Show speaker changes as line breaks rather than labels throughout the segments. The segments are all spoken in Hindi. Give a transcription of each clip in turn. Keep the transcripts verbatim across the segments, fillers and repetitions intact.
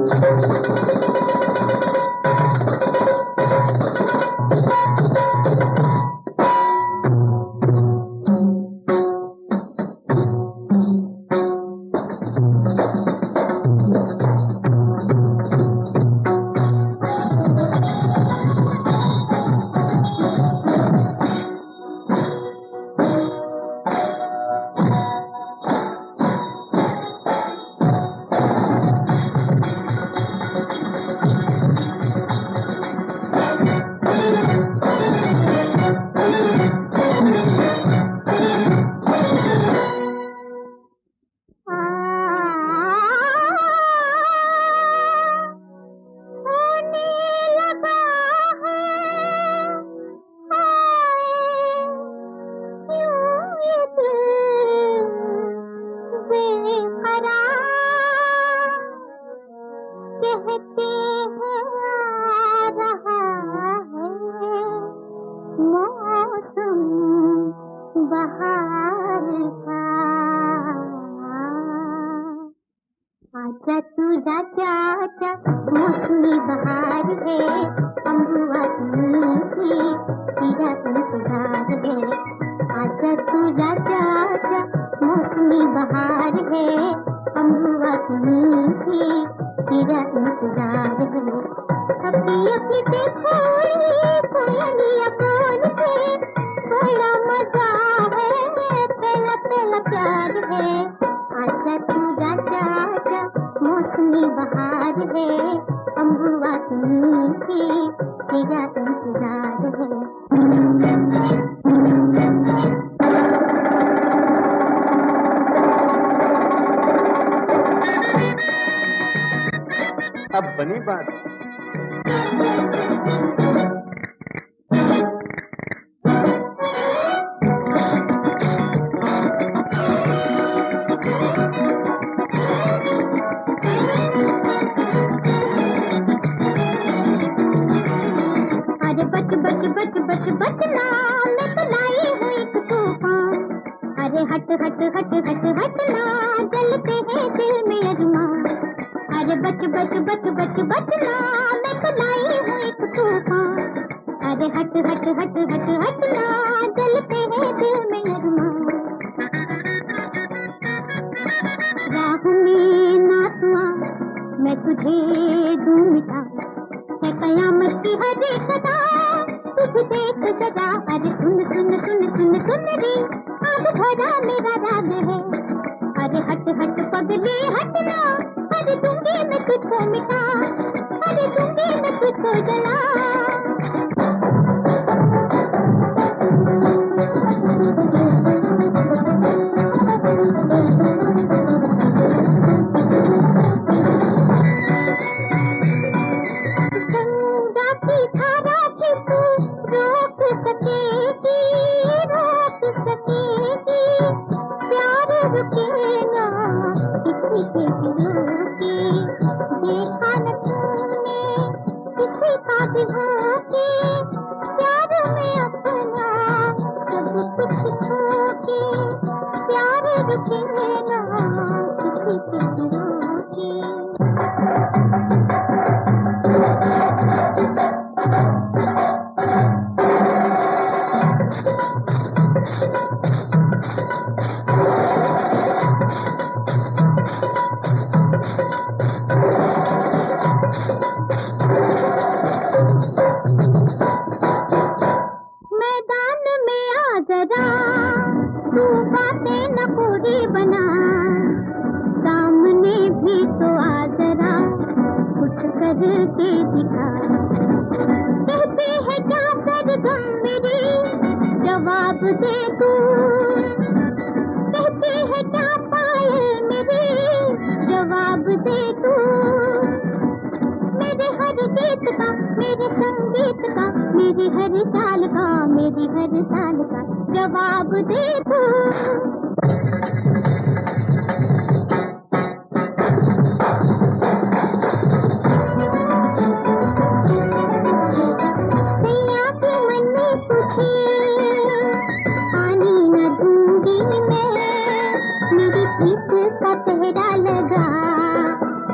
मन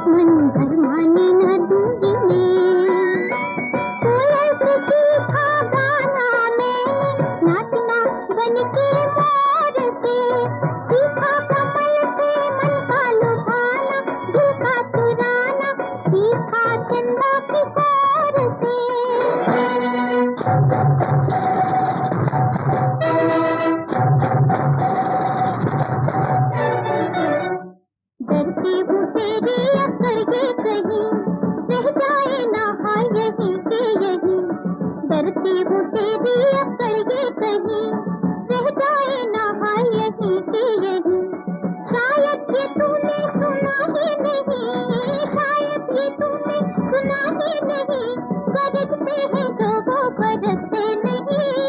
घर माने न दूंगी मैं। कोयल से सीखा गाना मैंने, नाचना बन के मोर से। सीखा कमल से मन का लुभाना, झुका चुराना सीखा चंदा की कोर से। डरती हूँ तेरी अकड़ के कहीं रह जाए ना हाय यहीं के यहीं। डरती हूँ तेरी अकड़ के कहीं रह जाए ना हाय यहीं के यहीं। शायद ये तूने सुना ही नहीं, शायद ये तूने सुना ही नहीं, गरजते हैं जो वो बरसते नहीं।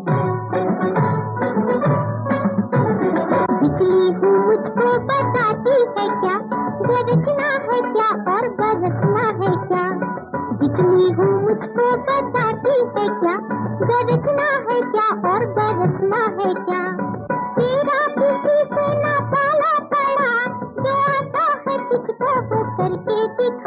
बिजली हूँ मुझको बताती है क्या, गरजना है क्या और बरसना है क्या। बिजली हूँ मुझको बताती है क्या, गरजना है क्या और बरसना है क्या। तेरा किसी से ना पाला पड़ा, जो आता है तुझको वो करके दिखा।